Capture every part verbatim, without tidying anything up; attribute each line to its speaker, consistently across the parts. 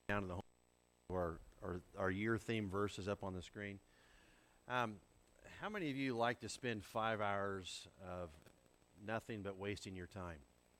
Speaker 1: down to the home. Our, our, our year theme verse is up on the screen. Um, how many of you like to spend five hours of nothing but wasting your time?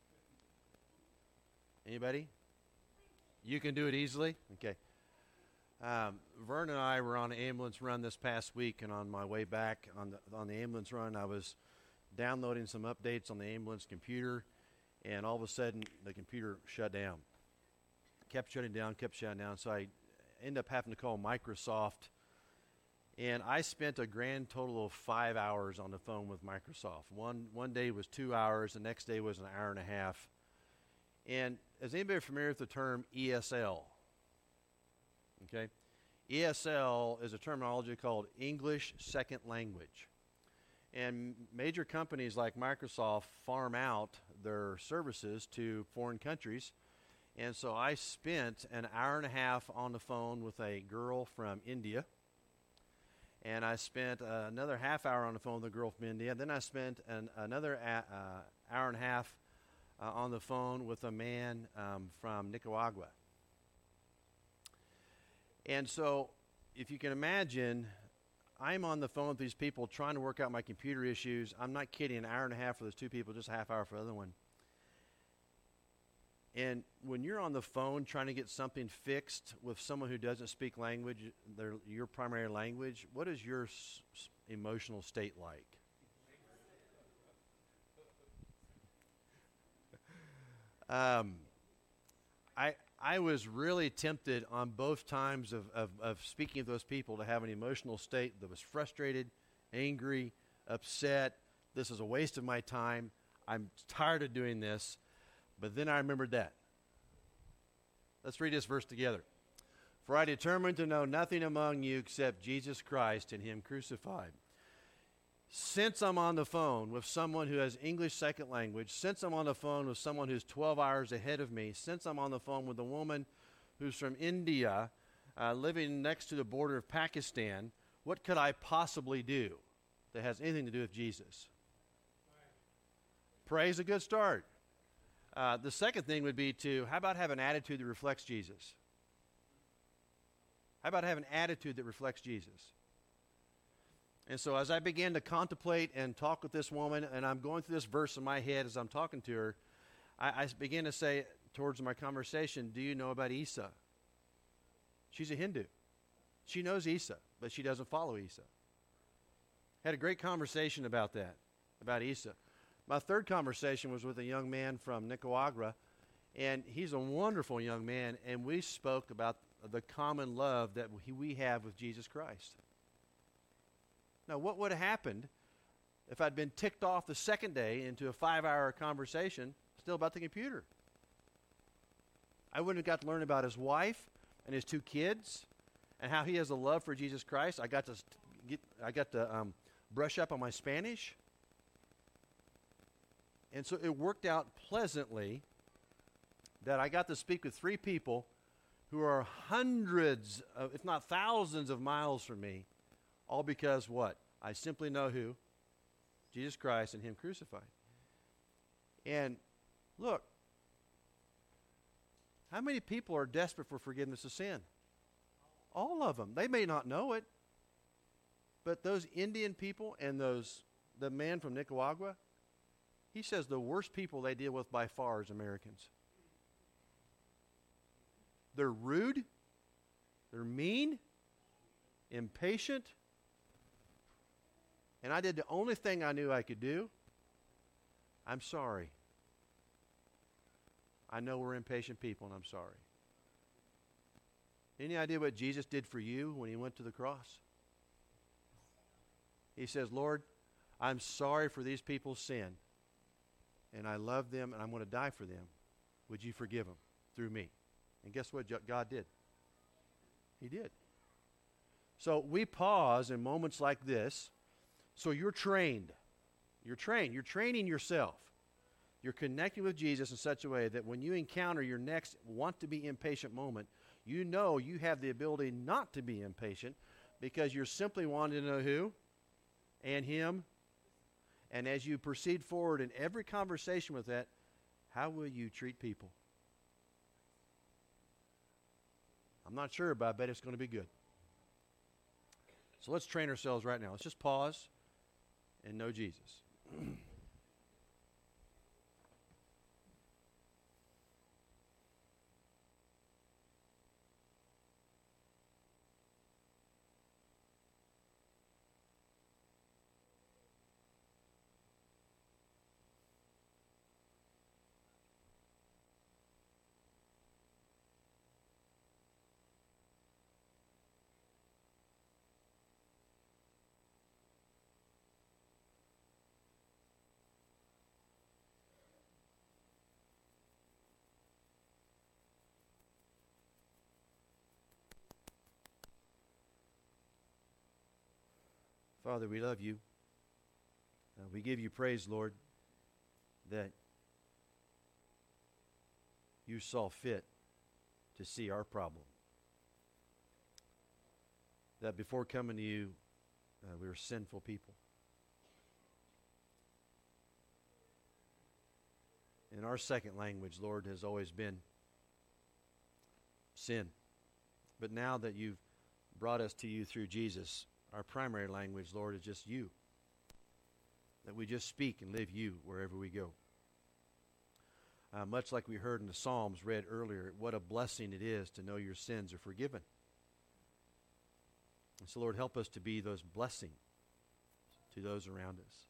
Speaker 1: Anybody? You can do it easily? Okay. Um, Vern and I were on an ambulance run this past week, and on my way back on the, on the ambulance run, I was downloading some updates on the ambulance computer, and all of a sudden, the computer shut down. Kept shutting down, kept shutting down, so I ended up having to call Microsoft, and I spent a grand total of five hours on the phone with Microsoft. One one day was two hours, the next day was an hour and a half. And is anybody familiar with the term E S L? Okay. E S L is a terminology called English Second Language. And major companies like Microsoft farm out their services to foreign countries. And so I spent an hour and a half on the phone with a girl from India. And I spent uh, another half hour on the phone with a girl from India. Then I spent an, another a, uh, hour and a half uh, on the phone with a man um, from Nicaragua. And so, if you can imagine, I'm on the phone with these people trying to work out my computer issues. I'm not kidding, an hour and a half for those two people, just a half hour for the other one. And when you're on the phone trying to get something fixed with someone who doesn't speak language, their, your primary language, what is your s- s- emotional state like? um, I I was really tempted on both times of, of, of speaking of those people to have an emotional state that was frustrated, angry, upset. This is a waste of my time. I'm tired of doing this. But then I remembered that. Let's read this verse together. For I determined to know nothing among you except Jesus Christ and Him crucified. Since I'm on the phone with someone who has English second language, since I'm on the phone with someone who's twelve hours ahead of me, since I'm on the phone with a woman who's from India, uh, living next to the border of Pakistan, what could I possibly do that has anything to do with Jesus? Pray is a good start. Uh, the second thing would be to, how about have an attitude that reflects Jesus? How about have an attitude that reflects Jesus? And so as I began to contemplate and talk with this woman, and I'm going through this verse in my head as I'm talking to her, I, I began to say towards my conversation, do you know about Isa? She's a Hindu. She knows Isa, but she doesn't follow Isa. Had a great conversation about that, about Isa. My third conversation was with a young man from Nicaragua, and he's a wonderful young man, and we spoke about the common love that we have with Jesus Christ. Now, what would have happened if I'd been ticked off the second day into a five-hour conversation still about the computer? I wouldn't have got to learn about his wife and his two kids and how he has a love for Jesus Christ. I got to get, I got to um, brush up on my Spanish. And so it worked out pleasantly that I got to speak with three people who are hundreds, of, if not thousands of miles from me, all because what? I simply know who? Jesus Christ and Him crucified. And look, how many people are desperate for forgiveness of sin? All of them. They may not know it, but those Indian people and those the man from Nicaragua, he says the worst people they deal with by far is Americans. They're rude, they're mean, impatient, and I did the only thing I knew I could do. I'm sorry. I know we're impatient people, and I'm sorry. Any idea what Jesus did for you when He went to the cross? He says, Lord, I'm sorry for these people's sin, and I love them, and I'm going to die for them. Would you forgive them through me? And guess what God did? He did. So we pause in moments like this. So you're trained. You're trained. You're training yourself. You're connecting with Jesus in such a way that when you encounter your next want to be impatient moment, you know you have the ability not to be impatient because you're simply wanting to know who and Him. And as you proceed forward in every conversation with that, how will you treat people? I'm not sure, but I bet it's going to be good. So let's train ourselves right now. Let's just pause and know Jesus. Father, we love you. Uh, we give you praise, Lord, that you saw fit to see our problem. That before coming to you, uh, we were sinful people. And our second language, Lord, has always been sin. But now that you've brought us to you through Jesus, our primary language, Lord, is just you. That we just speak and live you wherever we go. Uh, much like we heard in the Psalms read earlier, what a blessing it is to know your sins are forgiven. And so, Lord, help us to be those blessings to those around us.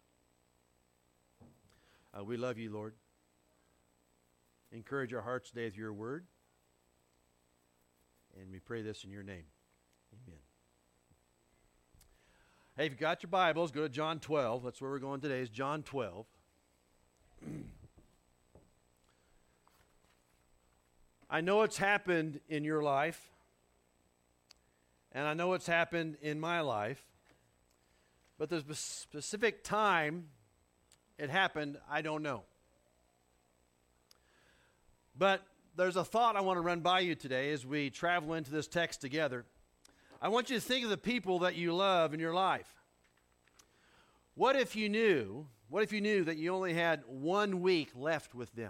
Speaker 1: Uh, we love you, Lord. Encourage our hearts today with your word. And we pray this in your name. Amen. Hey, if you've got your Bibles, go to John twelve. That's where we're going today, is John twelve. I know it's happened in your life, and I know it's happened in my life, but the specific time it happened, I don't know. But there's a thought I want to run by you today as we travel into this text together. I want you to think of the people that you love in your life. What if you knew, what if you knew that you only had one week left with them?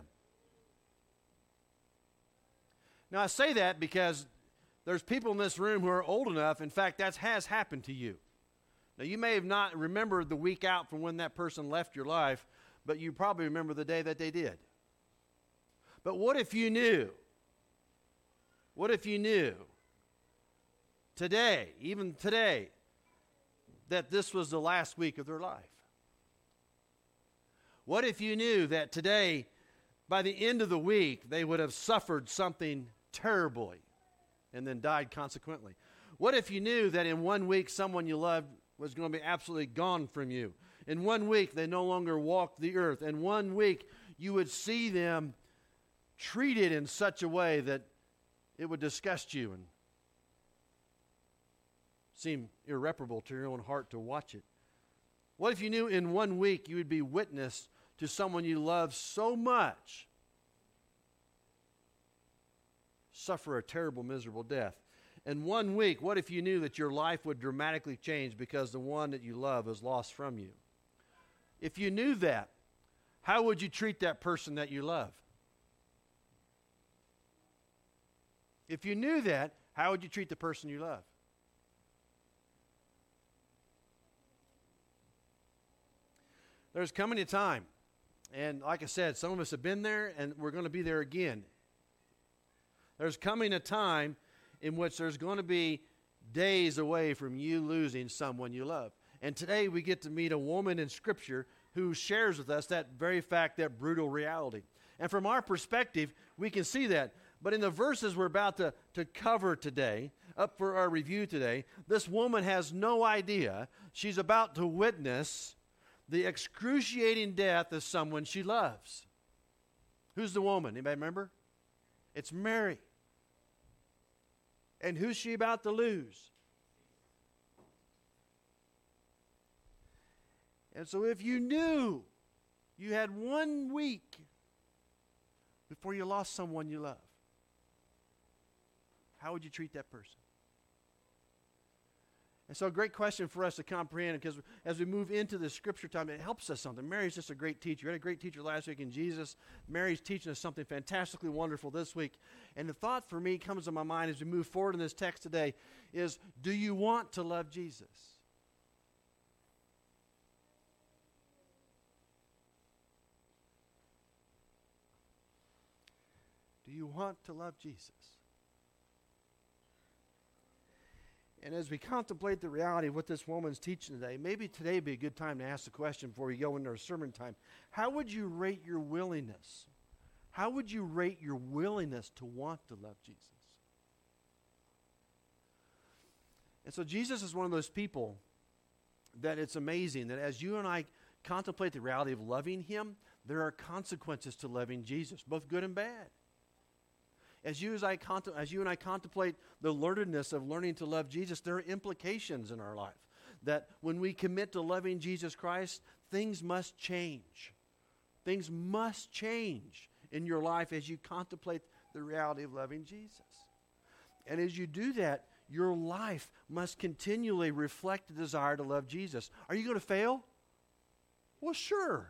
Speaker 1: Now, I say that because there's people in this room who are old enough. In fact, that has happened to you. Now, you may have not remembered the week out from when that person left your life, but you probably remember the day that they did. But what if you knew? What if you knew today, even today, that this was the last week of their life? What if you knew that today, by the end of the week, they would have suffered something terribly and then died consequently? What if you knew that in one week someone you loved was going to be absolutely gone from you? In one week they no longer walked the earth. In one week you would see them treated in such a way that it would disgust you and seem irreparable to your own heart to watch it. What if you knew in one week you would be witness to someone you love so much suffer a terrible, miserable death? In one week, what if you knew that your life would dramatically change because the one that you love is lost from you? If you knew that, how would you treat that person that you love? If you knew that, how would you treat the person you love? There's coming a time, and like I said, some of us have been there, and we're going to be there again. There's coming a time in which there's going to be days away from you losing someone you love. And today we get to meet a woman in Scripture who shares with us that very fact, that brutal reality. And from our perspective, we can see that. But in the verses we're about to, to cover today, up for our review today, this woman has no idea she's about to witness the excruciating death of someone she loves. Who's the woman? Anybody remember? It's Mary. And who's she about to lose? And so if you knew you had one week before you lost someone you love, how would you treat that person? And so a great question for us to comprehend, because as we move into the scripture time, it helps us something. Mary's just a great teacher. We had a great teacher last week in Jesus. Mary's teaching us something fantastically wonderful this week. And the thought for me comes to my mind as we move forward in this text today is, do you want to love Jesus? Do you want to love Jesus? And as we contemplate the reality of what this woman's teaching today, maybe today would be a good time to ask the question before we go into our sermon time. How would you rate your willingness? How would you rate your willingness to want to love Jesus? And so Jesus is one of those people that it's amazing that as you and I contemplate the reality of loving him, there are consequences to loving Jesus, both good and bad. As you, as, I contem- as you and I contemplate the learnedness of learning to love Jesus, there are implications in our life. That when we commit to loving Jesus Christ, things must change. Things must change in your life as you contemplate the reality of loving Jesus. And as you do that, your life must continually reflect the desire to love Jesus. Are you going to fail? Well, sure.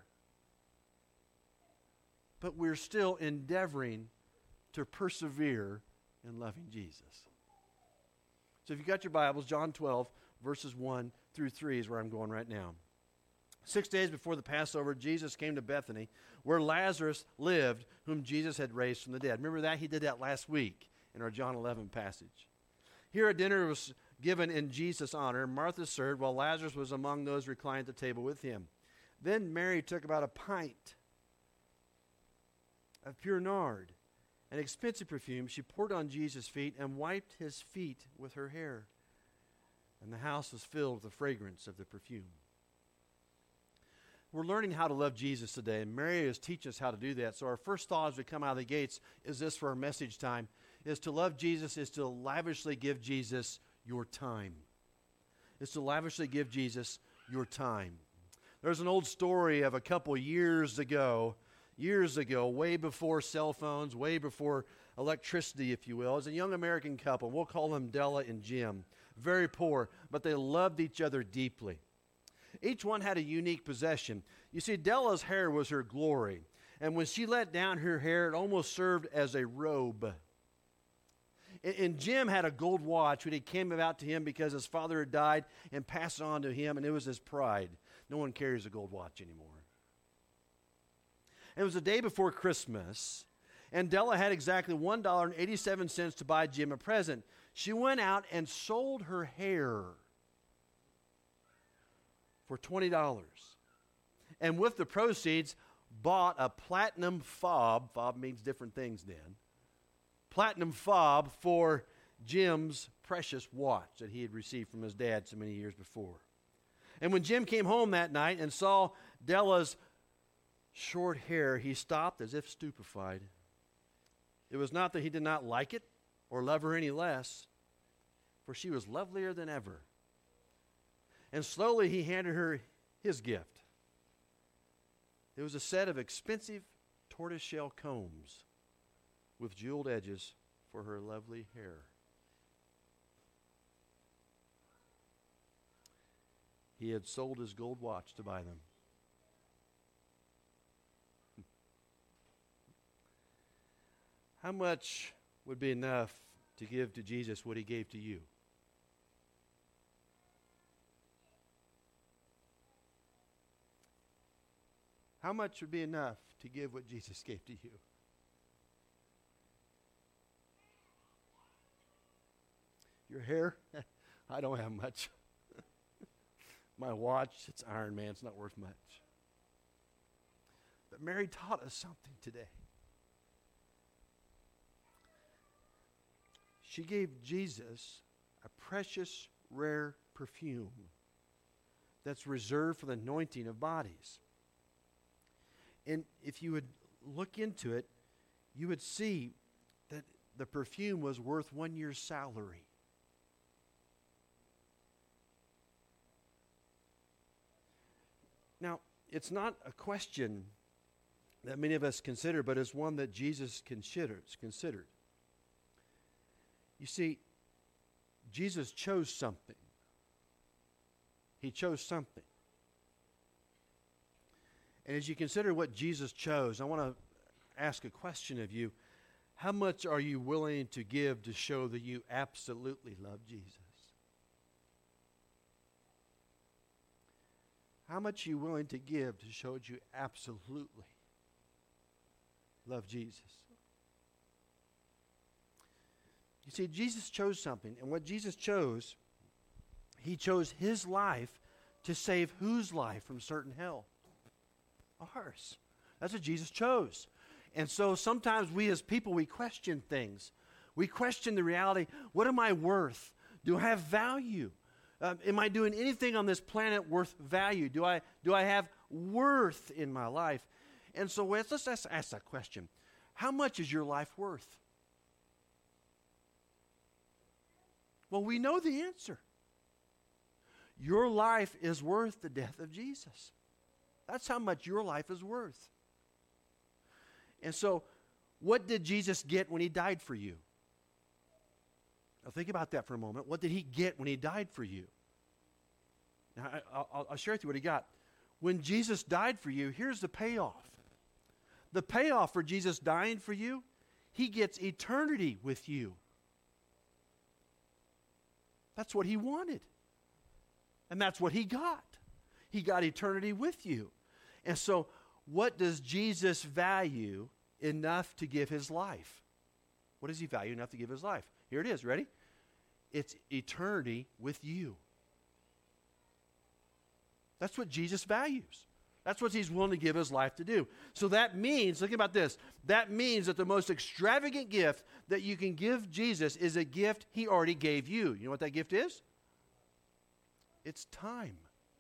Speaker 1: But we're still endeavoring to persevere in loving Jesus. So if you got your Bibles, John twelve, verses one through three is where I'm going right now. Six days before the Passover, Jesus came to Bethany, where Lazarus lived, whom Jesus had raised from the dead. Remember that? He did that last week in our John eleven passage. Here a dinner was given in Jesus' honor. Martha served, while Lazarus was among those reclined at the table with him. Then Mary took about a pint of pure nard, an expensive perfume. She poured on Jesus' feet and wiped his feet with her hair. And the house was filled with the fragrance of the perfume. We're learning how to love Jesus today, and Mary is teaching us how to do that. So our first thought as we come out of the gates is this for our message time, is to love Jesus is to lavishly give Jesus your time. Is to lavishly give Jesus your time. There's an old story of a couple years ago Years ago, way before cell phones, way before electricity, if you will. It was a young American couple. We'll call them Della and Jim. Very poor, but they loved each other deeply. Each one had a unique possession. You see, Della's hair was her glory. And when she let down her hair, it almost served as a robe. And, and Jim had a gold watch when it came about to him because his father had died and passed it on to him, and it was his pride. No one carries a gold watch anymore. It was the day before Christmas, and Della had exactly one dollar and eighty-seven cents to buy Jim a present. She went out and sold her hair for twenty dollars. And with the proceeds, bought a platinum fob. Fob means different things then. Platinum fob for Jim's precious watch that he had received from his dad so many years before. And when Jim came home that night and saw Della's short hair, he stopped as if stupefied. It was not that he did not like it or love her any less, for she was lovelier than ever. And slowly he handed her his gift. It was a set of expensive tortoiseshell combs with jeweled edges for her lovely hair. He had sold his gold watch to buy them. How much would be enough to give to Jesus what he gave to you? How much would be enough to give what Jesus gave to you? Your hair? I don't have much. My watch, it's Iron Man, it's not worth much. But Mary taught us something today. She gave Jesus a precious, rare perfume that's reserved for the anointing of bodies. And if you would look into it, you would see that the perfume was worth one year's salary. Now, it's not a question that many of us consider, but it's one that Jesus considers, considered. You see, Jesus chose something He chose something. And as you consider what Jesus chose, I want to ask a question of you. How much are you willing to give to show that you absolutely love Jesus? How much are you willing to give to show that you absolutely love Jesus? You see, Jesus chose something, and what Jesus chose, he chose his life to save whose life from certain hell? Ours. That's what Jesus chose. And so sometimes we as people, we question things. We question the reality. What am I worth? Do I have value? Um, am I doing anything on this planet worth value? Do I, do I have worth in my life? And so let's, let's ask, ask that question. How much is your life worth? Well, we know the answer. Your life is worth the death of Jesus. That's how much your life is worth. And so, what did Jesus get when he died for you? Now, think about that for a moment. What did he get when he died for you? Now, I, I'll, I'll share with you what he got. When Jesus died for you, here's the payoff. The payoff for Jesus dying for you, he gets eternity with you. That's what he wanted. And that's what he got. He got eternity with you. And so, what does Jesus value enough to give his life? What does he value enough to give his life? Here it is. Ready? It's eternity with you. That's what Jesus values. That's what he's willing to give his life to do. So that means, think about this, that means that the most extravagant gift that you can give Jesus is a gift he already gave you. You know what that gift is? It's time.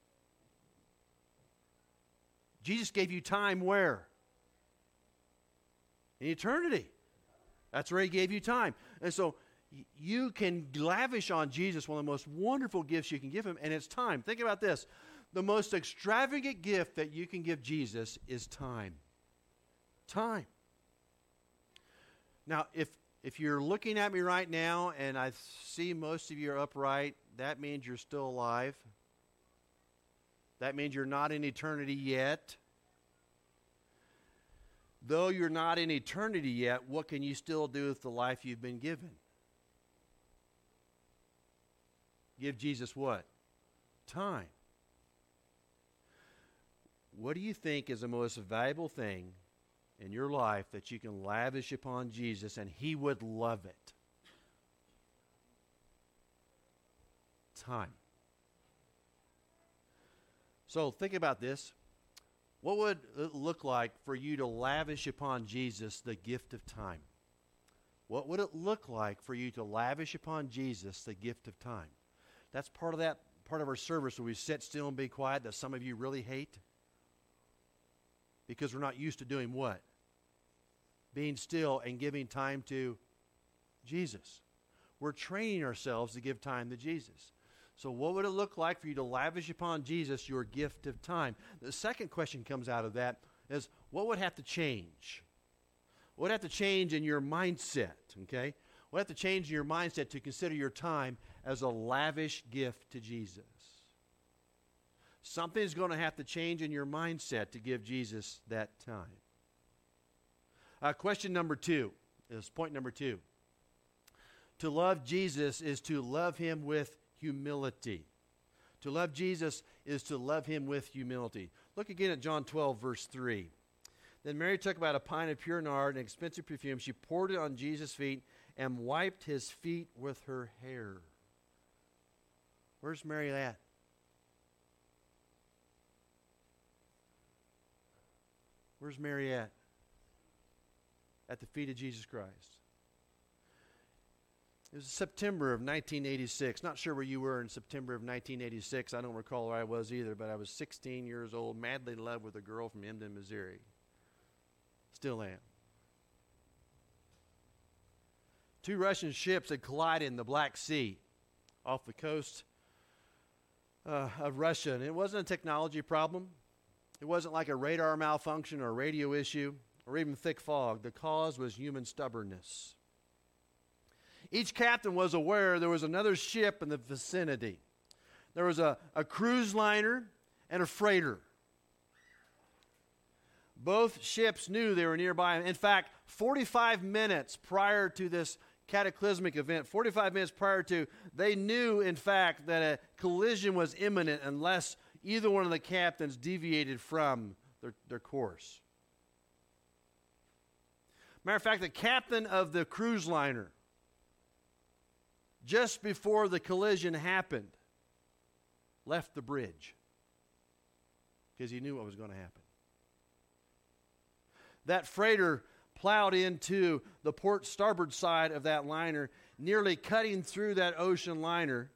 Speaker 1: Jesus gave you time where? In eternity. That's where he gave you time. And so y- you can lavish on Jesus one of the most wonderful gifts you can give him, and it's time. Think about this. The most extravagant gift that you can give Jesus is time. Time. Now, if if you're looking at me right now and I see most of you are upright, that means you're still alive. That means you're not in eternity yet. Though you're not in eternity yet, what can you still do with the life you've been given? Give Jesus what? Time. What do you think is the most valuable thing in your life that you can lavish upon Jesus and he would love it? Time. So think about this. What would it look like for you to lavish upon Jesus the gift of time? What would it look like for you to lavish upon Jesus the gift of time? That's part of that part of our service where we sit still and be quiet that some of you really hate. Because we're not used to doing what? Being still and giving time to Jesus. We're training ourselves to give time to Jesus. So what would it look like for you to lavish upon Jesus your gift of time? The second question comes out of that is, what would have to change? What would have to change in your mindset, okay? What would have to change in your mindset to consider your time as a lavish gift to Jesus? Something's going to have to change in your mindset to give Jesus that time. Uh, question number two is point number two. To love Jesus is to love him with humility. To love Jesus is to love him with humility. Look again at John twelve, verse three. Then Mary took about a pint of pure nard, an expensive perfume. She poured it on Jesus' feet and wiped his feet with her hair. Where's Mary at? Where's Mary at? At the feet of Jesus Christ. It was September of nineteen eighty-six. Not sure where you were in September of nineteen eighty-six. I don't recall where I was either, but I was sixteen years old, madly in love with a girl from Emden, Missouri. Still am. Two Russian ships had collided in the Black Sea off the coast uh, of Russia. And it wasn't a technology problem. It wasn't like a radar malfunction or a radio issue or even thick fog. The cause was human stubbornness. Each captain was aware there was another ship in the vicinity. there was a, a cruise liner and a freighter. Both ships knew they were nearby. In fact, forty-five minutes prior to this cataclysmic event, forty-five minutes prior to, they knew, in fact, that a collision was imminent unless either one of the captains deviated from their, their course. Matter of fact, the captain of the cruise liner, just before the collision happened, left the bridge because he knew what was going to happen. That freighter plowed into the port starboard side of that liner, nearly cutting through that ocean liner.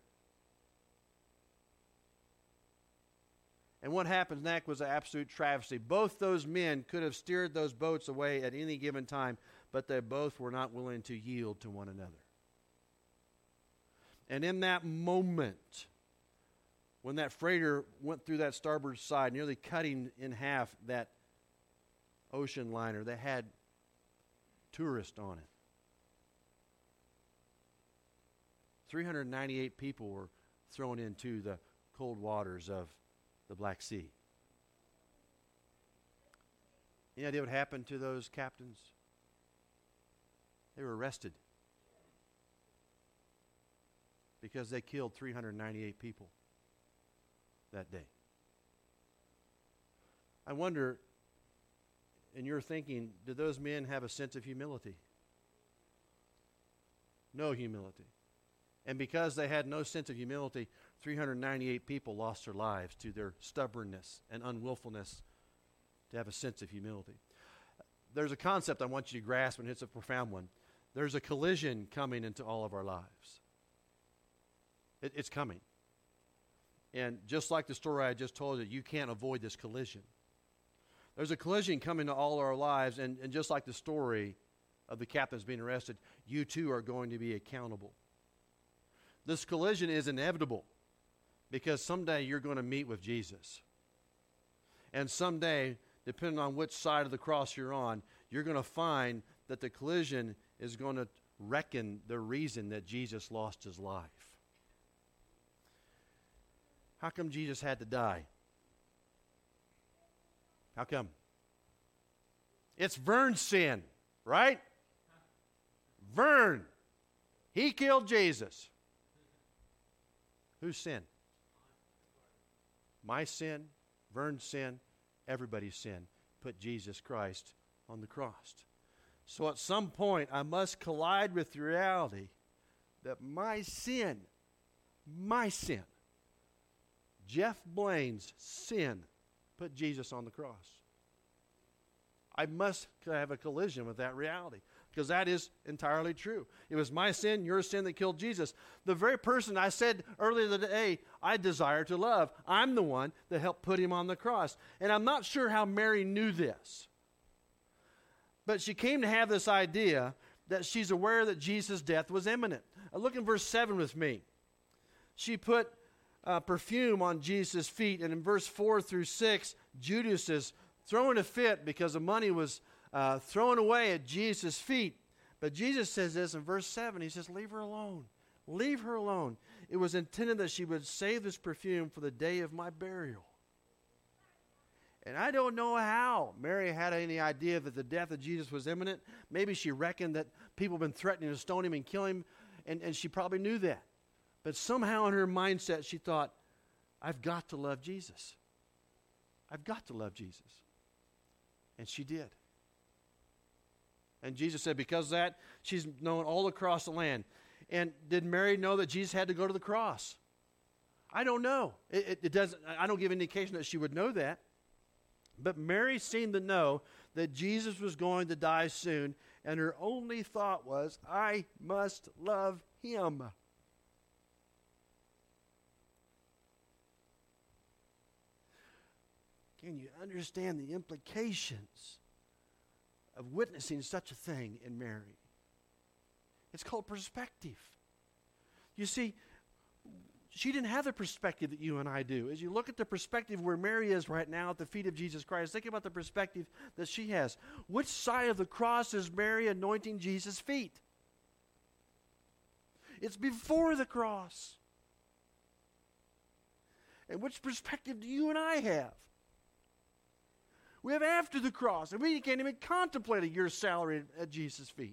Speaker 1: And what happens next was an absolute travesty. Both those men could have steered those boats away at any given time, but they both were not willing to yield to one another. And in that moment, when that freighter went through that starboard side, nearly cutting in half that ocean liner that had tourists on it, three hundred ninety-eight people were thrown into the cold waters of the Black Sea. Any idea what happened to those captains? They were arrested because they killed three hundred ninety-eight people that day. I wonder, in your thinking, did those men have a sense of humility? No humility. And because they had no sense of humility, three hundred ninety-eight people lost their lives to their stubbornness and unwillfulness to have a sense of humility. There's a concept I want you to grasp, and it's a profound one. There's a collision coming into all of our lives. It, it's coming. And just like the story I just told you, you can't avoid this collision. There's a collision coming to all our lives, and, and just like the story of the captains being arrested, you too are going to be accountable. This collision is inevitable because someday you're going to meet with Jesus. And someday, depending on which side of the cross you're on, you're going to find that the collision is going to reckon the reason that Jesus lost his life. How come Jesus had to die? How come? It's Vern's sin, right? Vern. He killed Jesus. Whose sin? My sin, Vern's sin, everybody's sin. Put Jesus Christ on the cross. So at some point, I must collide with the reality that my sin, my sin, Jeff Blaine's sin, put Jesus on the cross. I must have a collision with that reality because that is entirely true. It was my sin, your sin that killed Jesus. The very person I said earlier today I desire to love, I'm the one that helped put him on the cross. And I'm not sure how Mary knew this, but she came to have this idea that she's aware that Jesus' death was imminent. Uh, look in verse seven with me. She put Uh, perfume on Jesus' feet. And in verse four through six, Judas is throwing a fit because the money was uh, thrown away at Jesus' feet. But Jesus says this in verse seven. He says, leave her alone. Leave her alone. It was intended that she would save this perfume for the day of my burial. And I don't know how Mary had any idea that the death of Jesus was imminent. Maybe she reckoned that people had been threatening to stone him and kill him, and, and she probably knew that. But somehow in her mindset, she thought, I've got to love Jesus. I've got to love Jesus. And she did. And Jesus said, because of that, she's known all across the land. And did Mary know that Jesus had to go to the cross? I don't know. It, it, it doesn't. I don't give indication that she would know that. But Mary seemed to know that Jesus was going to die soon, and her only thought was, I must love him. Can you understand the implications of witnessing such a thing in Mary? It's called perspective. You see, she didn't have the perspective that you and I do. As you look at the perspective where Mary is right now at the feet of Jesus Christ, think about the perspective that she has. Which side of the cross is Mary anointing Jesus' feet? It's before the cross. And which perspective do you and I have? We have after the cross, and we can't even contemplate a year's salary at Jesus' feet.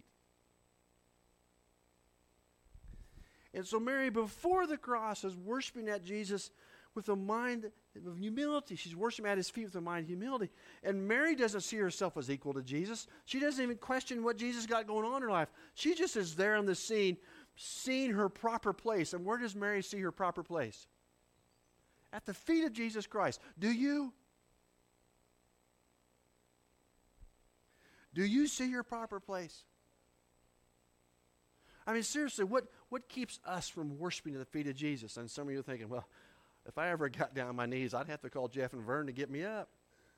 Speaker 1: And so Mary, before the cross, is worshiping at Jesus with a mind of humility. She's worshiping at his feet with a mind of humility. And Mary doesn't see herself as equal to Jesus. She doesn't even question what Jesus got going on in her life. She just is there on the scene, seeing her proper place. And where does Mary see her proper place? At the feet of Jesus Christ. Do you? Do you see your proper place? I mean, seriously, what, what keeps us from worshiping at the feet of Jesus? And some of you are thinking, well, if I ever got down on my knees, I'd have to call Jeff and Vern to get me up.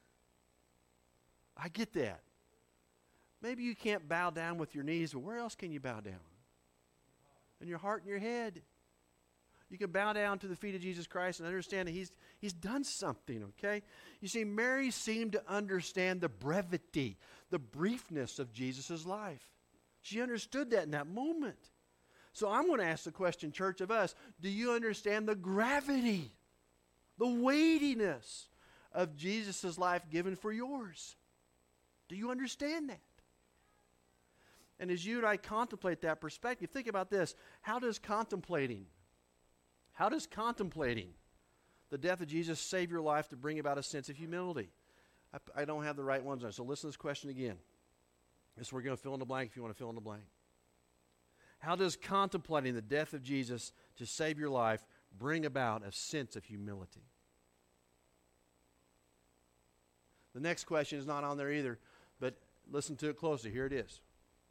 Speaker 1: I get that. Maybe you can't bow down with your knees, but where else can you bow down? In your heart and your head. You can bow down to the feet of Jesus Christ and understand that he's, he's done something, okay? You see, Mary seemed to understand the brevity, the briefness of Jesus' life. She understood that in that moment. So I'm going to ask the question, church, of us, do you understand the gravity, the weightiness of Jesus' life given for yours? Do you understand that? And as you and I contemplate that perspective, think about this. How does contemplating, how does contemplating the death of Jesus save your life to bring about a sense of humility? I, I don't have the right ones on, so listen to this question again. This we're going to fill in the blank if you want to fill in the blank. How does contemplating the death of Jesus to save your life bring about a sense of humility? The next question is not on there either, but listen to it closely. Here it is.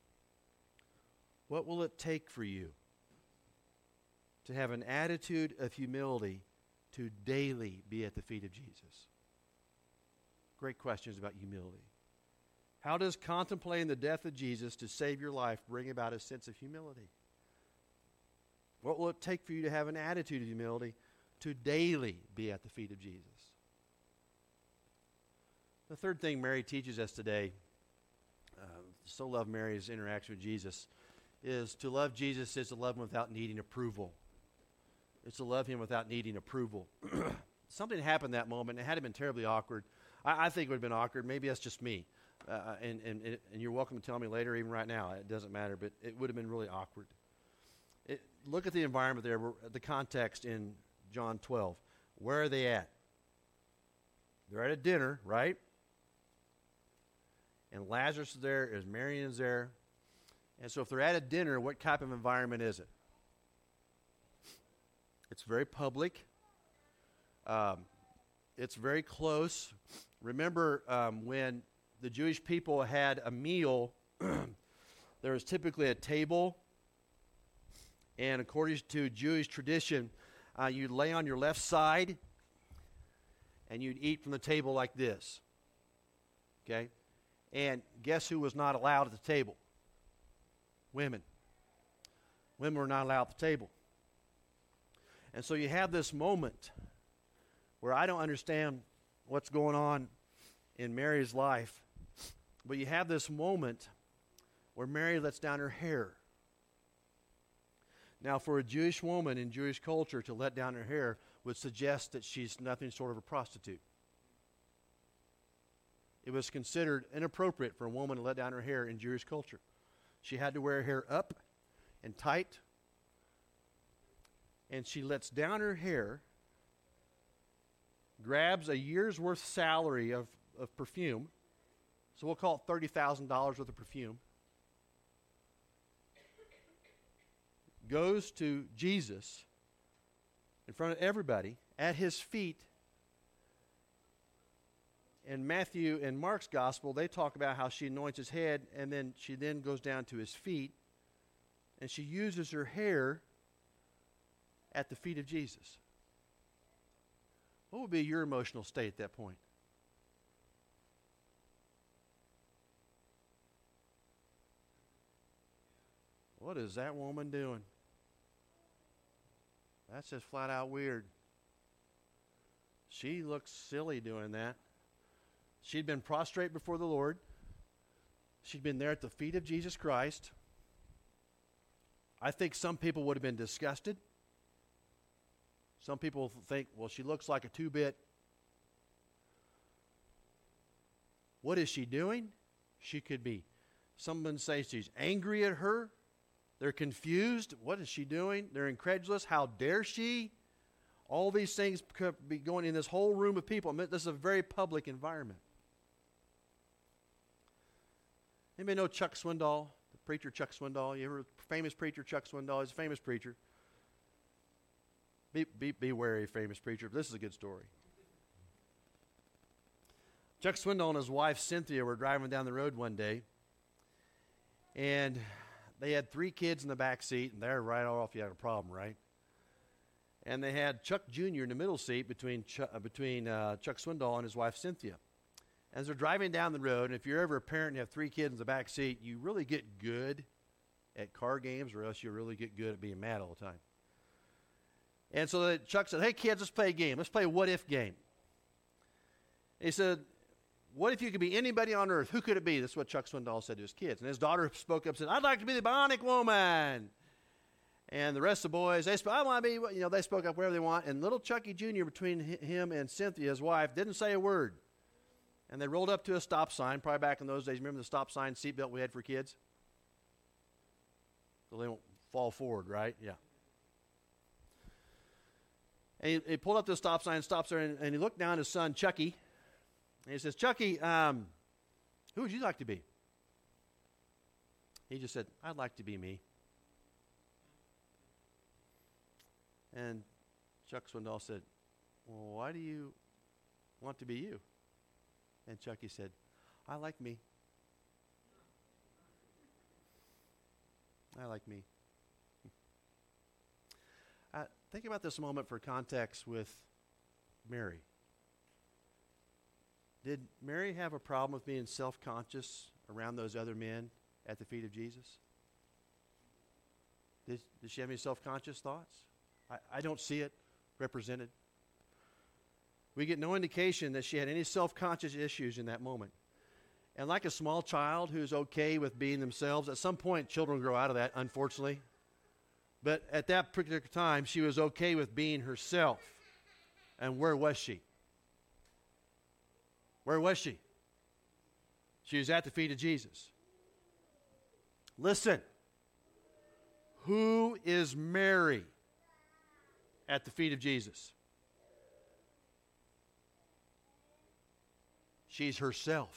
Speaker 1: What will it take for you to have an attitude of humility to daily be at the feet of Jesus? Great questions about humility. How does contemplating the death of Jesus to save your life bring about a sense of humility? What will it take for you to have an attitude of humility to daily be at the feet of Jesus? The third thing Mary teaches us today, uh, so love Mary's interaction with Jesus, is to love Jesus is to love him without needing approval. It's to love him without needing approval. Something happened that moment, and it had been terribly awkward. I, I think it would have been awkward. Maybe that's just me. Uh, and, and, and you're welcome to tell me later, even right now. It doesn't matter, but it would have been really awkward. It, look at the environment there, the context in John twelve. Where are they at? They're at a dinner, right? And Lazarus is there, is Mary is there. And so if they're at a dinner, what type of environment is it? It's very public. Um, it's very close. Remember um, when the Jewish people had a meal, there was typically a table, and according to Jewish tradition, uh, you'd lay on your left side, and you'd eat from the table like this. Okay? And guess who was not allowed at the table? Women. Women were not allowed at the table. And so you have this moment where I don't understand what's going on in Mary's life, but you have this moment where Mary lets down her hair. Now, for a Jewish woman in Jewish culture to let down her hair would suggest that she's nothing short of a prostitute. It was considered inappropriate for a woman to let down her hair in Jewish culture. She had to wear her hair up and tight, and she lets down her hair, grabs a year's worth salary of, of perfume, so we'll call it thirty thousand dollars worth of perfume, goes to Jesus in front of everybody at his feet. In Matthew and Mark's gospel, they talk about how she anoints his head, and then she then goes down to his feet, and she uses her hair at the feet of Jesus. What would be your emotional state at that point? What is that woman doing? That's just flat out weird. She looks silly doing that. She'd been prostrate before the Lord. She'd been there at the feet of Jesus Christ. I think some people would have been disgusted. Some people think, well, she looks like a two-bit. What is she doing? She could be, someone says she's angry at her. They're confused. What is she doing? They're incredulous. How dare she? All these things could be going in this whole room of people. I mean, this is a very public environment. Anybody know Chuck Swindoll? The preacher Chuck Swindoll? You ever famous preacher Chuck Swindoll? He's a famous preacher. Be, be, be wary, famous preacher, but this is a good story. Chuck Swindoll and his wife Cynthia were driving down the road one day, and they had three kids in the back seat, and they're right off. You had a problem, right? And they had Chuck Junior in the middle seat between Chuck, uh, between uh, Chuck Swindoll and his wife Cynthia. As they're driving down the road, and if you're ever a parent and you have three kids in the back seat, you really get good at car games, or else you really get good at being mad all the time. And so Chuck said, hey, kids, let's play a game. Let's play a what-if game. He said, what if you could be anybody on earth? Who could it be? That's what Chuck Swindoll said to his kids. And his daughter spoke up and said, I'd like to be the Bionic Woman. And the rest of the boys, they spoke, I want to be, you know, they spoke up wherever they want. And little Chucky Junior, between him and Cynthia, his wife, didn't say a word. And they rolled up to a stop sign, probably back in those days. Remember the stop sign seatbelt we had for kids? So they won't fall forward, right? Yeah. And he, he pulled up to the stop sign, stops there, and, and he looked down at his son, Chucky. And he says, Chucky, um, who would you like to be? He just said, I'd like to be me. And Chuck Swindoll said, well, why do you want to be you? And Chucky said, I like me. I like me. Uh, think about this a moment for context with Mary. Did Mary have a problem with being self-conscious around those other men at the feet of Jesus? Did, did she have any self-conscious thoughts? I, I don't see it represented. We get no indication that she had any self-conscious issues in that moment. And like a small child who's okay with being themselves, at some point children grow out of that, unfortunately. But at that particular time, she was okay with being herself. And where was she? Where was she? She was at the feet of Jesus. Listen. Who is Mary at the feet of Jesus? She's herself.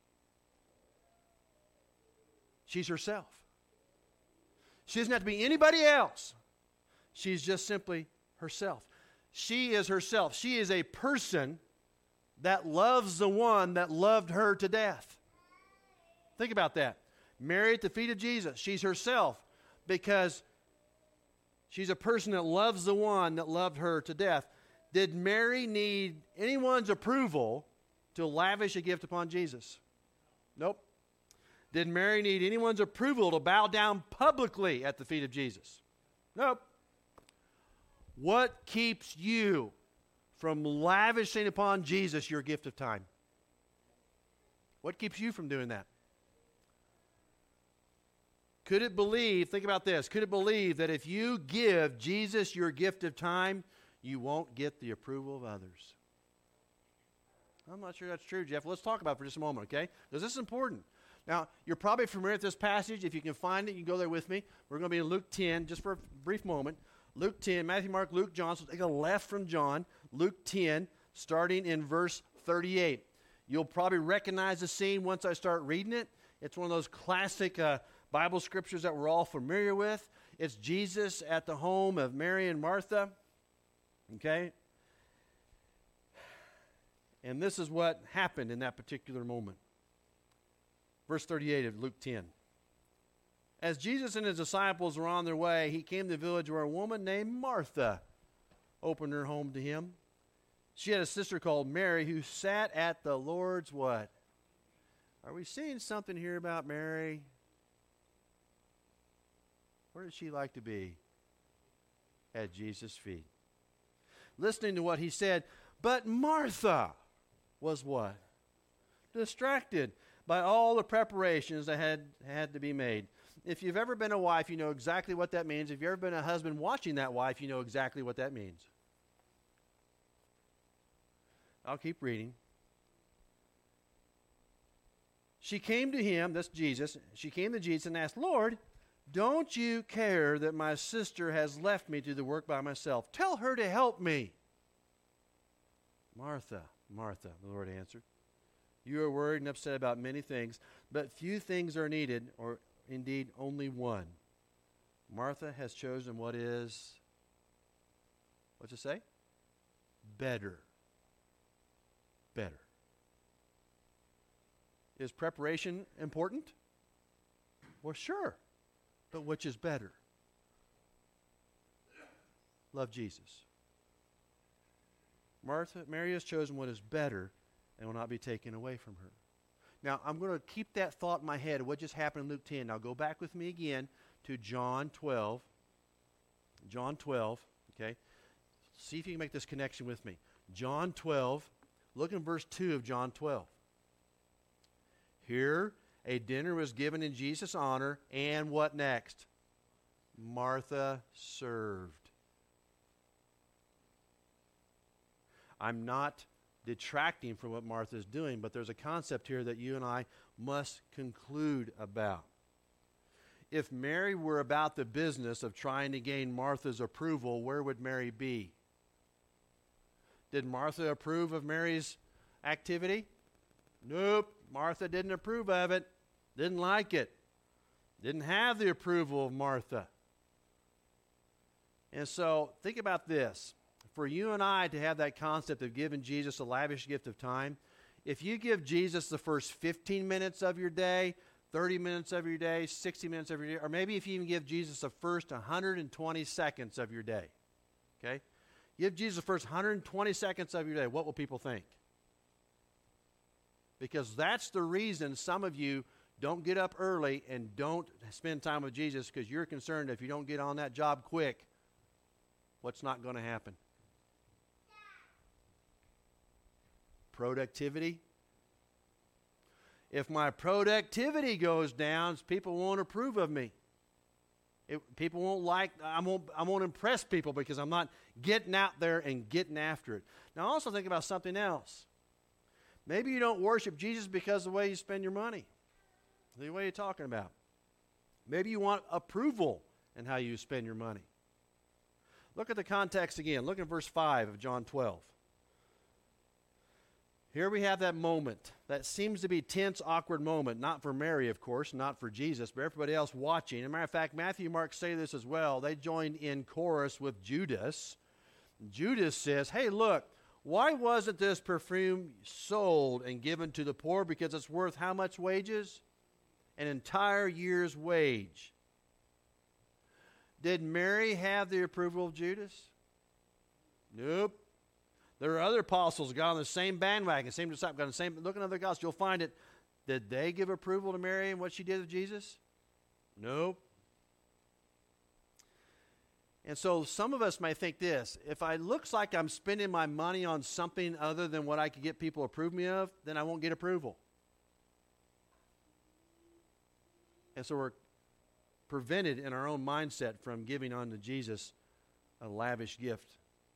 Speaker 1: She's herself. She doesn't have to be anybody else. She's just simply herself. She is herself. She is a person that loves the one that loved her to death. Think about that. Mary at the feet of Jesus. She's herself because she's a person that loves the one that loved her to death. Did Mary need anyone's approval to lavish a gift upon Jesus? Nope. Did Mary need anyone's approval to bow down publicly at the feet of Jesus? Nope. What keeps you from lavishing upon Jesus your gift of time? What keeps you from doing that? Could it believe, think about this, could it believe that if you give Jesus your gift of time, you won't get the approval of others? I'm not sure that's true, Jeff. Let's talk about it for just a moment, okay? Because this is important. Now, you're probably familiar with this passage. If you can find it, you can go there with me. We're going to be in Luke ten, just for a brief moment. Luke ten, Matthew, Mark, Luke, John. So take a left from John. Luke ten, starting in verse thirty-eight. You'll probably recognize the scene once I start reading it. It's one of those classic uh, Bible scriptures that we're all familiar with. It's Jesus at the home of Mary and Martha. Okay? And this is what happened in that particular moment. Verse thirty-eight of Luke ten. As Jesus and his disciples were on their way, he came to a village where a woman named Martha opened her home to him. She had a sister called Mary who sat at the Lord's what? Are we seeing something here about Mary? Where did she like to be? At Jesus' feet. Listening to what he said, but Martha was what? Distracted by all the preparations that had, had to be made. If you've ever been a wife, you know exactly what that means. If you've ever been a husband watching that wife, you know exactly what that means. I'll keep reading. She came to him, that's Jesus, she came to Jesus and asked, Lord, don't you care that my sister has left me to do the work by myself? Tell her to help me. Martha, Martha, the Lord answered, you are worried and upset about many things, but few things are needed, or indeed only one. Martha has chosen what is, what's it say? Better. Better. Is preparation important? Well, sure. But which is better? Love Jesus. Martha, Mary has chosen what is better and will not be taken away from her. Now, I'm going to keep that thought in my head of what just happened in Luke ten. Now, go back with me again to John twelve. John twelve, okay? See if you can make this connection with me. John twelve, look in verse two of John twelve. Here, a dinner was given in Jesus' honor, and what next? Martha served. I'm not detracting from what Martha is doing, but there's a concept here that you and I must conclude about. If Mary were about the business of trying to gain Martha's approval, where would Mary be? Did Martha approve of Mary's activity? Nope. Martha didn't approve of it. Didn't like it. Didn't have the approval of Martha. And so, think about this. For you and I to have that concept of giving Jesus a lavish gift of time, if you give Jesus the first fifteen minutes of your day, thirty minutes of your day, sixty minutes of your day, or maybe if you even give Jesus the first one hundred twenty seconds of your day, okay? Give Jesus the first one hundred twenty seconds of your day, what will people think? Because that's the reason some of you don't get up early and don't spend time with Jesus, because you're concerned if you don't get on that job quick, what's not going to happen? Productivity. If my productivity goes down, people won't approve of me. It, people won't like, I won't, I won't impress people because I'm not getting out there and getting after it. Now also think about something else. Maybe you don't worship Jesus because of the way you spend your money, the way you're talking about. Maybe you want approval in how you spend your money. Look at the context again. Look at verse five of John twelve. Here we have that moment, that seems to be tense, awkward moment, not for Mary, of course, not for Jesus, but everybody else watching. As a matter of fact, Matthew and Mark say this as well. They joined in chorus with Judas. Judas says, hey, look, why wasn't this perfume sold and given to the poor? Because it's worth how much wages? An entire year's wage. Did Mary have the approval of Judas? Nope. There are other apostles who got on the same bandwagon, same disciple, got on the same. Look at other gospels, you'll find it. Did they give approval to Mary and what she did with Jesus? Nope. And so some of us may think this: if it looks like I'm spending my money on something other than what I could get people to approve me of, then I won't get approval. And so we're prevented in our own mindset from giving unto Jesus a lavish gift.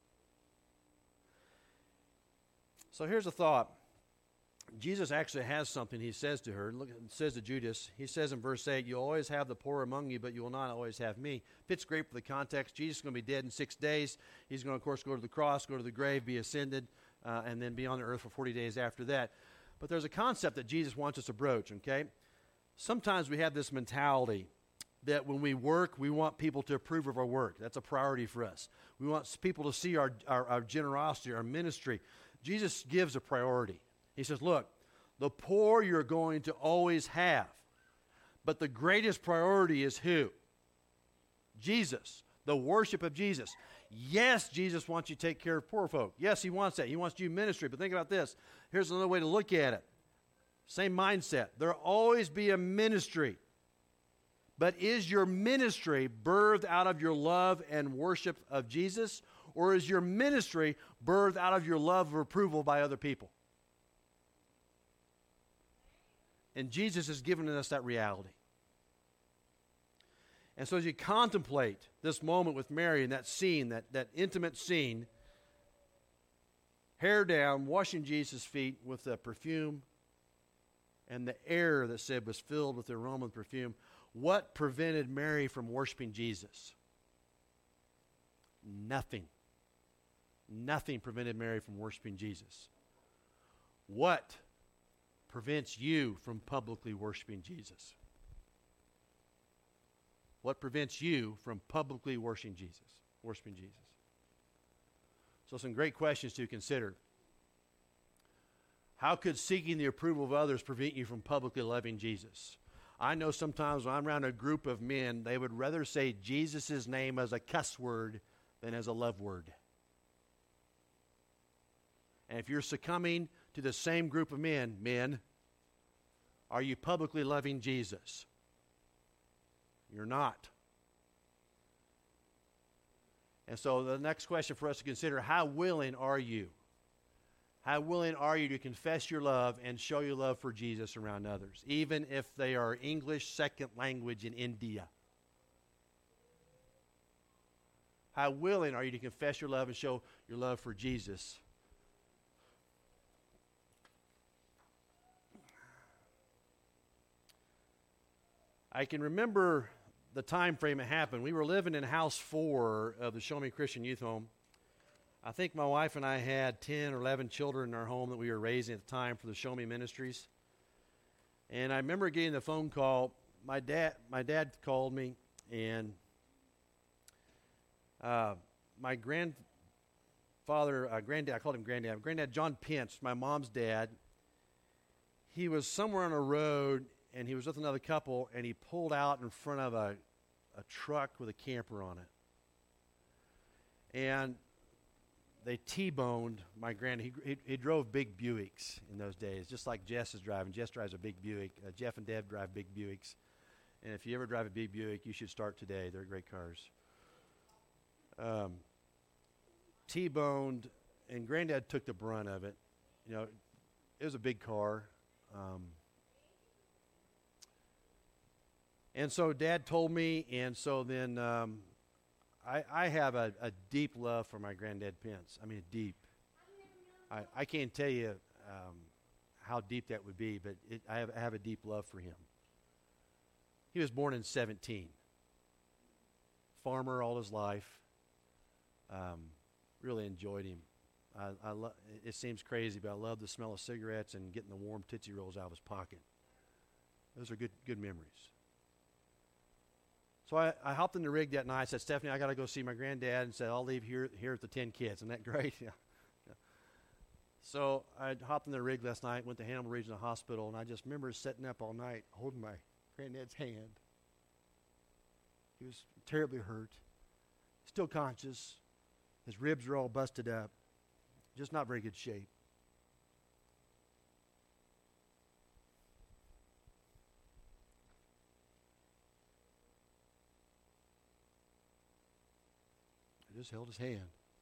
Speaker 1: So here's a thought. Jesus actually has something he says to her. Look, it says to Judas, he says in verse eight, you'll always have the poor among you, but you will not always have me. Fits great for the context. Jesus is going to be dead in six days. He's going to, of course, go to the cross, go to the grave, be ascended, uh, and then be on the earth for forty days after that. But there's a concept that Jesus wants us to broach, okay? Sometimes we have this mentality that when we work, we want people to approve of our work. That's a priority for us. We want people to see our, our, our generosity, our ministry. Jesus gives a priority. He says, look, the poor you're going to always have. But the greatest priority is who? Jesus. The worship of Jesus. Yes, Jesus wants you to take care of poor folk. Yes, he wants that. He wants you ministry. But think about this. Here's another way to look at it. Same mindset. There'll always be a ministry. But is your ministry birthed out of your love and worship of Jesus? Or is your ministry birthed out of your love of approval by other people? And Jesus has given us that reality. And so as you contemplate this moment with Mary and that scene, that, that intimate scene, hair down, washing Jesus' feet with the perfume and the air that said was filled with the aroma of perfume. What prevented Mary from worshiping Jesus? Nothing. Nothing prevented Mary from worshiping Jesus. What prevents you from publicly worshiping Jesus? What prevents you from publicly worshiping Jesus? Worshiping Jesus. So some great questions to consider. How could seeking the approval of others prevent you from publicly loving Jesus? I know sometimes when I'm around a group of men, they would rather say Jesus' name as a cuss word than as a love word. And if you're succumbing to the same group of men, men, are you publicly loving Jesus? You're not. And so the next question for us to consider, how willing are you? How willing are you to confess your love and show your love for Jesus around others, even if they are English second language in India? How willing are you to confess your love and show your love for Jesus? I can remember the time frame it happened. We were living in house four of the Show Me Christian Youth Home. I think my wife and I had ten or eleven children in our home that we were raising at the time for the Show Me Ministries. And I remember getting the phone call. My dad, my dad called me, and uh, my grandfather, uh, granddad, I called him granddad, granddad John Pence, my mom's dad, he was somewhere on a road, and he was with another couple, and he pulled out in front of a, a truck with a camper on it. And they T-boned my granddad. He, he, he drove big Buicks in those days, just like Jess is driving. Jess drives a big Buick. Uh, Jeff and Deb drive big Buicks. And if you ever drive a big Buick, you should start today. They're great cars. Um, T-boned, and Granddad took the brunt of it. You know, it was a big car. Um, and so Dad told me, and so then um, I, I have a, a deep love for my Granddad Pence. I mean, deep. I, I can't tell you um, how deep that would be, but it, I, have, I have a deep love for him. He was born in seventeen. Farmer all his life. Um, really enjoyed him. I, I lo- it seems crazy, but I love the smell of cigarettes and getting the warm Tootsie Rolls out of his pocket. Those are good good memories. So I, I hopped in the rig that night. I said, Stephanie, I got to go see my granddad, and said, I'll leave here here at the ten kids. Isn't that great? Yeah. Yeah. So I hopped in the rig last night, went to Hannibal Regional Hospital, and I just remember sitting up all night holding my granddad's hand. He was terribly hurt, still conscious. His ribs are all busted up, just not very good shape. I just held his hand.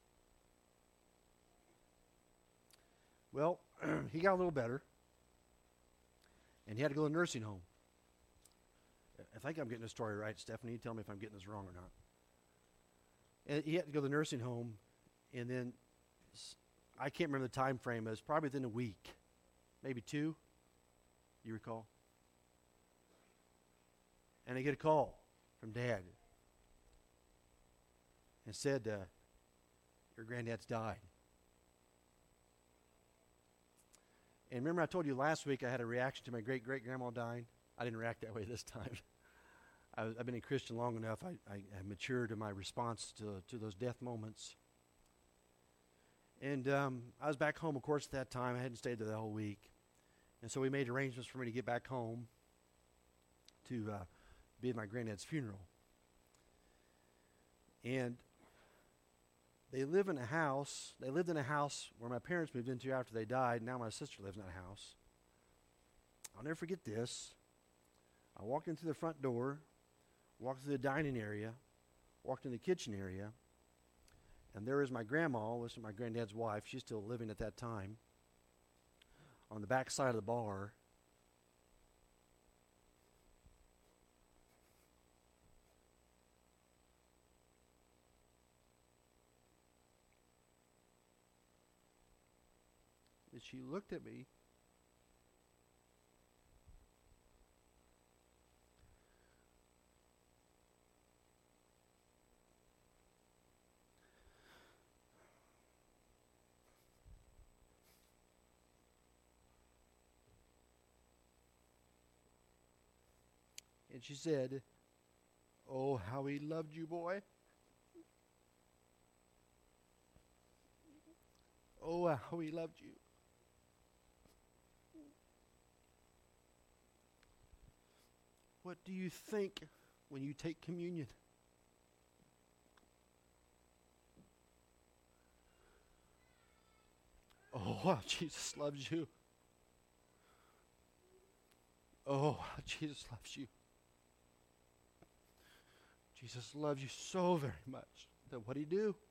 Speaker 1: Well, he got a little better, and he had to go to the nursing home. I think I'm getting the story right, Stephanie. You tell me if I'm getting this wrong or not. And he had to go to the nursing home, and then I can't remember the time frame. It was probably within a week, maybe two. You recall? And I get a call from Dad, and said, uh, "Your granddad's died." And remember, I told you last week I had a reaction to my great great grandma dying. I didn't react that way this time. I was, I've been a Christian long enough. I, I, I matured in my response to, to those death moments. And um, I was back home, of course, at that time. I hadn't stayed there the whole week. And so we made arrangements for me to get back home to uh, be at my granddad's funeral. And they live in a house. They lived in a house where my parents moved into after they died. Now my sister lives in that house. I'll never forget this. I walked in through the front door, walked through the dining area, walked in the kitchen area, and there is my grandma, was my granddad's wife. She's still living at that time, on the back side of the bar. And she looked at me. And she said, "Oh, how he loved you, boy. Oh, how he loved you." What do you think when you take communion? Oh, how Jesus loves you. Oh, how Jesus loves you. Jesus loves you so very much that what did he do?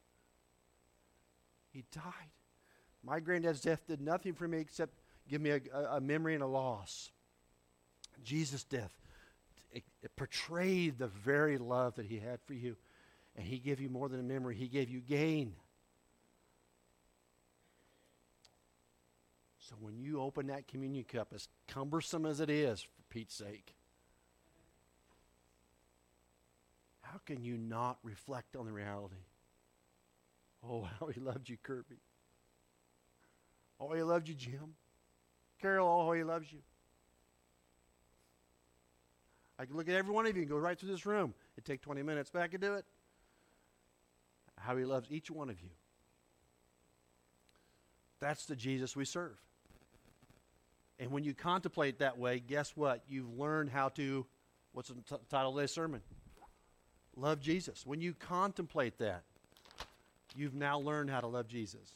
Speaker 1: He died. My granddad's death did nothing for me except give me a, a, a memory and a loss. Jesus' death, it, it portrayed the very love that he had for you. And he gave you more than a memory. He gave you gain. So when you open that communion cup, as cumbersome as it is, for Pete's sake, how can you not reflect on the reality? Oh, how he loved you, Kirby. Oh, he loved you, Jim. Carol, oh, how he loves you. I can look at every one of you and go right through this room. It'd take twenty minutes, but I could do it. How he loves each one of you. That's the Jesus we serve. And when you contemplate that way, guess what? You've learned how to, what's the t- title of today's sermon? Love Jesus. When you contemplate that, you've now learned how to love Jesus.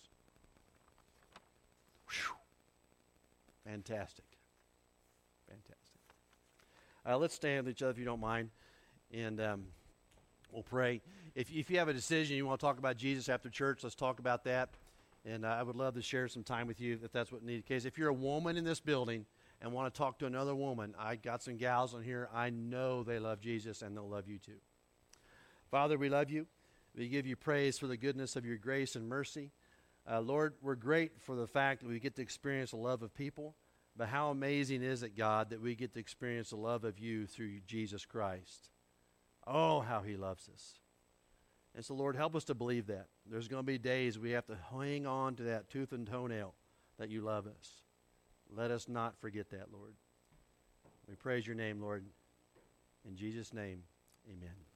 Speaker 1: Whew. Fantastic. Fantastic. Uh, let's stand with each other if you don't mind, and um, we'll pray. If, if you have a decision you want to talk about Jesus after church, let's talk about that. And uh, I would love to share some time with you if that's what needed. Case if you're a woman in this building and want to talk to another woman, I got some gals on here. I know they love Jesus and they'll love you too. Father, we love you. We give you praise for the goodness of your grace and mercy. Uh, Lord, we're great for the fact that we get to experience the love of people. But how amazing is it, God, that we get to experience the love of you through Jesus Christ. Oh, how he loves us. And so, Lord, help us to believe that. There's going to be days we have to hang on to that tooth and toenail that you love us. Let us not forget that, Lord. We praise your name, Lord. In Jesus' name, amen.